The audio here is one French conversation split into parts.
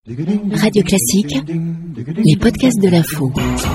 Radio Classique, les podcasts de l'info.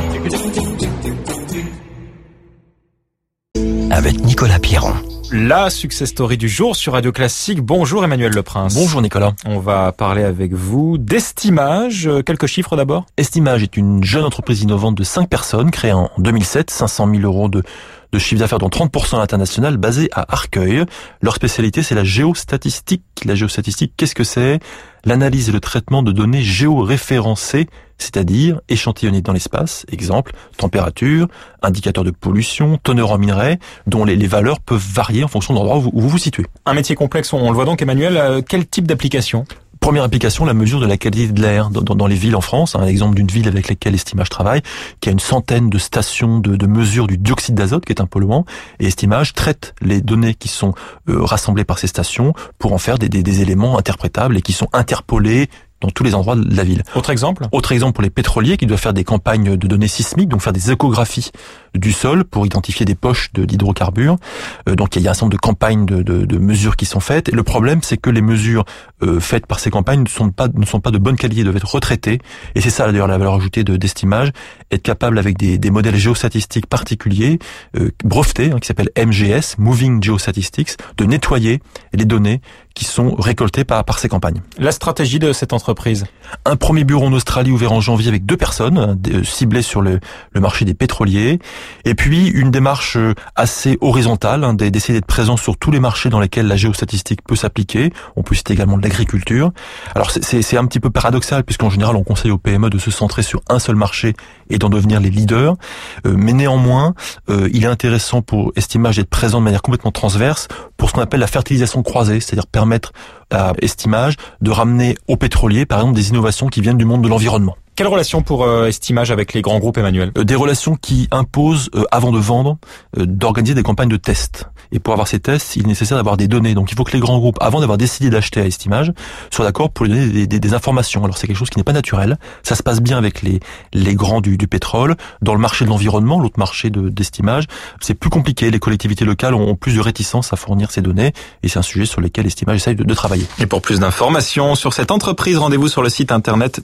Avec Nicolas Pierron. La success story du jour sur Radio Classique. Bonjour Emmanuel Leprince. Bonjour Nicolas. On va parler avec vous d'Estimage. Quelques chiffres d'abord. Estimage est une jeune entreprise innovante de 5 personnes créée en 2007, 500 000 euros de chiffre d'affaires, dont 30% à l'international, basée à Arcueil. Leur spécialité, c'est la géostatistique. La géostatistique, qu'est-ce que c'est ? L'analyse et le traitement de données géoréférencées, c'est-à-dire échantillonnées dans l'espace. Exemple, température, indicateur de pollution, teneur en minerais, dont les valeurs peuvent varier en fonction de l'endroit où vous vous situez. Un métier complexe, on le voit donc Emmanuel. Quel type d'application ? Première application, la mesure de la qualité de l'air dans les villes en France. Un exemple d'une ville avec laquelle Estimage travaille, qui a une centaine de stations de mesure du dioxyde d'azote, qui est un polluant. Et Estimage traite les données qui sont rassemblées par ces stations pour en faire des éléments interprétables et qui sont interpolés dans tous les endroits de la ville. Autre exemple pour les pétroliers qui doivent faire des campagnes de données sismiques, donc faire des échographies du sol pour identifier des poches d'hydrocarbures. Donc il y a un certain nombre de campagnes de mesures qui sont faites. Et le problème, c'est que les mesures faites par ces campagnes ne sont pas de bonne qualité, doivent être retraitées. Et c'est ça d'ailleurs la valeur ajoutée d'Estimage, être capable avec des modèles géostatistiques particuliers, brevetés, qui s'appellent MGS, Moving Geostatistics, de nettoyer les données qui sont récoltées par ces campagnes. La stratégie de cette entreprise ? Un premier bureau en Australie ouvert en janvier avec 2 personnes, ciblées sur le marché des pétroliers. Et puis une démarche assez horizontale, d'essayer d'être présent sur tous les marchés dans lesquels la géostatistique peut s'appliquer. On peut citer également de l'agriculture. Alors c'est un petit peu paradoxal, puisqu'en général on conseille aux PME de se centrer sur un seul marché et d'en devenir les leaders. Mais néanmoins, il est intéressant pour Estimage d'être présent de manière complètement transverse pour ce qu'on appelle la fertilisation croisée, c'est-à-dire permettre à Estimage de ramener aux pétroliers, par exemple, des innovations qui viennent du monde de l'environnement. Quelle relation pour Estimage avec les grands groupes, Emmanuel ? Des relations qui imposent, avant de vendre, d'organiser des campagnes de tests. Et pour avoir ces tests, il est nécessaire d'avoir des données. Donc il faut que les grands groupes, avant d'avoir décidé d'acheter à Estimage, soient d'accord pour lui donner des informations. Alors c'est quelque chose qui n'est pas naturel. Ça se passe bien avec les grands du pétrole. Dans le marché de l'environnement, l'autre marché d'Estimage, c'est plus compliqué. Les collectivités locales ont plus de réticence à fournir ces données. Et c'est un sujet sur lequel Estimage essaye de travailler. Et pour plus d'informations sur cette entreprise, rendez-vous sur le site internet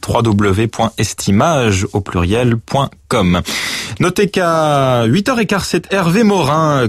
www.estimage.com. Notez qu'à 8h15, c'est Hervé Morin